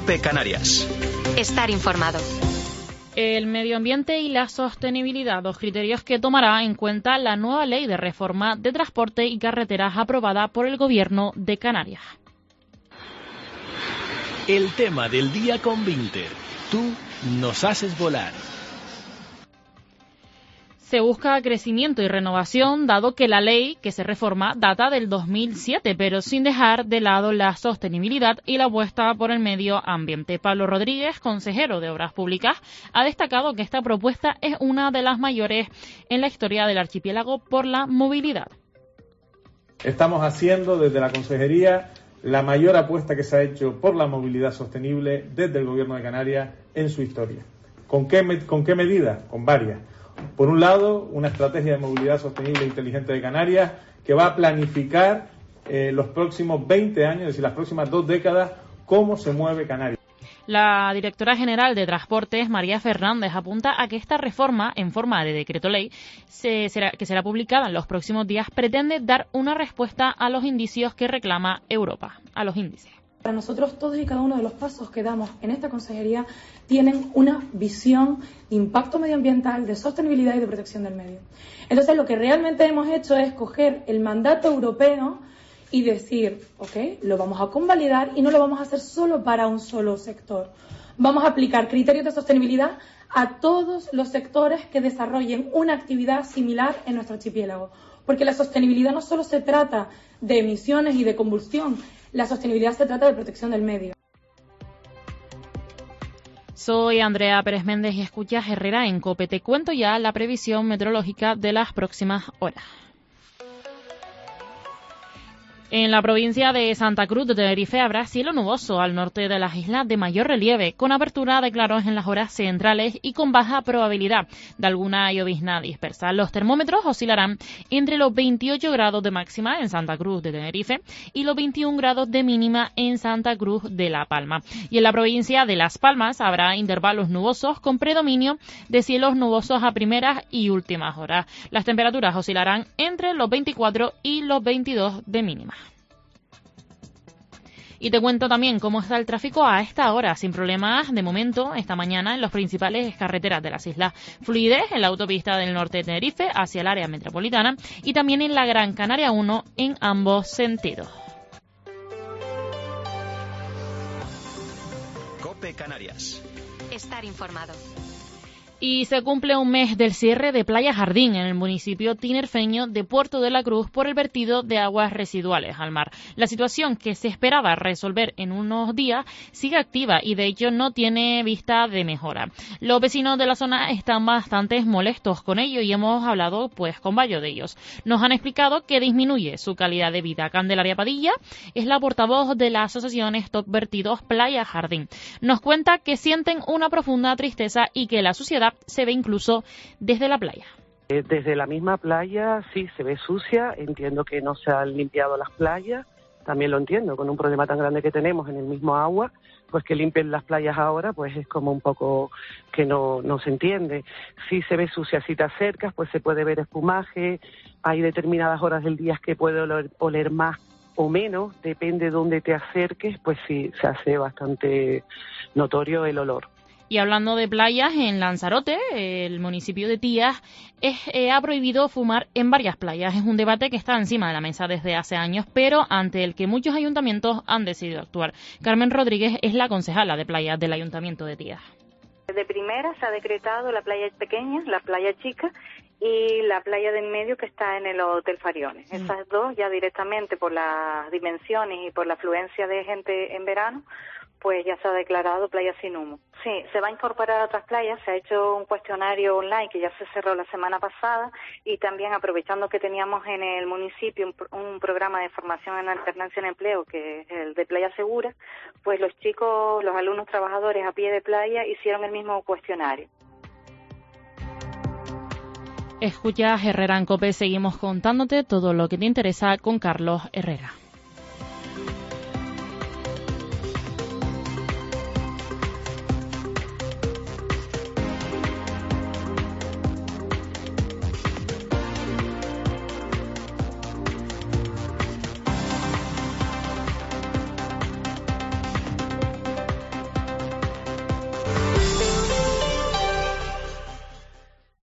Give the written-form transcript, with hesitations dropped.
COPE Canarias. Estar informado. El medio ambiente y la sostenibilidad, dos criterios que tomará en cuenta la nueva ley de reforma de transporte y carreteras aprobada por el Gobierno de Canarias. El tema del día con Vinter. Tú nos haces volar. Se busca crecimiento y renovación, dado que la ley que se reforma data del 2007, pero sin dejar de lado la sostenibilidad y la apuesta por el medio ambiente. Pablo Rodríguez, consejero de Obras Públicas, ha destacado que esta propuesta es una de las mayores en la historia del archipiélago por la movilidad. Estamos haciendo desde la Consejería la mayor apuesta que se ha hecho por la movilidad sostenible desde el Gobierno de Canarias en su historia. ¿Con qué medidas? Con varias. Por un lado, una estrategia de movilidad sostenible e inteligente de Canarias que va a planificar los próximos 20 años, es decir, las próximas 2 décadas, cómo se mueve Canarias. La directora general de Transportes, María Fernández, apunta a que esta reforma, en forma de decreto ley, que será publicada en los próximos días, pretende dar una respuesta a los indicios que reclama Europa, a los índices. Para nosotros todos y cada uno de los pasos que damos en esta consejería tienen una visión de impacto medioambiental, de sostenibilidad y de protección del medio. Entonces lo que realmente hemos hecho es coger el mandato europeo y decir, ok, lo vamos a convalidar y no lo vamos a hacer solo para un solo sector. Vamos a aplicar criterios de sostenibilidad a todos los sectores que desarrollen una actividad similar en nuestro archipiélago. Porque la sostenibilidad no solo se trata de emisiones y de combustión, la sostenibilidad se trata de protección del medio. Soy Andrea Pérez Méndez y escuchas Herrera en COPE. Te cuento ya la previsión meteorológica de las próximas horas. En la provincia de Santa Cruz de Tenerife habrá cielo nuboso al norte de las islas de mayor relieve, con apertura de claros en las horas centrales y con baja probabilidad de alguna llovizna dispersa. Los termómetros oscilarán entre los 28 grados de máxima en Santa Cruz de Tenerife y los 21 grados de mínima en Santa Cruz de La Palma. Y en la provincia de Las Palmas habrá intervalos nubosos con predominio de cielos nubosos a primeras y últimas horas. Las temperaturas oscilarán entre los 24 y los 22 de mínima. Y te cuento también cómo está el tráfico a esta hora, sin problemas de momento esta mañana en las principales carreteras de las islas. Fluidez en la autopista del norte de Tenerife hacia el área metropolitana y también en la Gran Canaria 1 en ambos sentidos. COPE Canarias. Estar informado. Y se cumple un mes del cierre de Playa Jardín en el municipio tinerfeño de Puerto de la Cruz por el vertido de aguas residuales al mar. La situación que se esperaba resolver en unos días sigue activa y de hecho no tiene vista de mejora. Los vecinos de la zona están bastante molestos con ello y hemos hablado con varios de ellos. Nos han explicado que disminuye su calidad de vida. Candelaria Padilla es la portavoz de la asociación Stop Vertidos Playa Jardín. Nos cuenta que sienten una profunda tristeza y que la suciedad se ve incluso desde la playa. Desde la misma playa sí se ve sucia, entiendo que no se han limpiado las playas, también lo entiendo, con un problema tan grande que tenemos en el mismo agua, pues que limpien las playas ahora, pues es como un poco que no se entiende. Sí se ve sucia, si te acercas, pues se puede ver espumaje, hay determinadas horas del día que puede oler más o menos, depende de dónde te acerques, pues sí se hace bastante notorio el olor. Y hablando de playas, en Lanzarote, el municipio de Tías ha prohibido fumar en varias playas. Es un debate que está encima de la mesa desde hace años, pero ante el que muchos ayuntamientos han decidido actuar. Carmen Rodríguez es la concejala de playas del Ayuntamiento de Tías. De primera se ha decretado la playa pequeña, la playa chica y la playa de en medio que está en el Hotel Fariones. Esas dos ya directamente por las dimensiones y por la afluencia de gente en verano, pues ya se ha declarado playa sin humo. Sí, se va a incorporar a otras playas, se ha hecho un cuestionario online que ya se cerró la semana pasada y también aprovechando que teníamos en el municipio un programa de formación en alternancia en empleo que es el de Playa Segura, pues los chicos, los alumnos trabajadores a pie de playa hicieron el mismo cuestionario. Escuchas Herrera en COPE, seguimos contándote todo lo que te interesa con Carlos Herrera.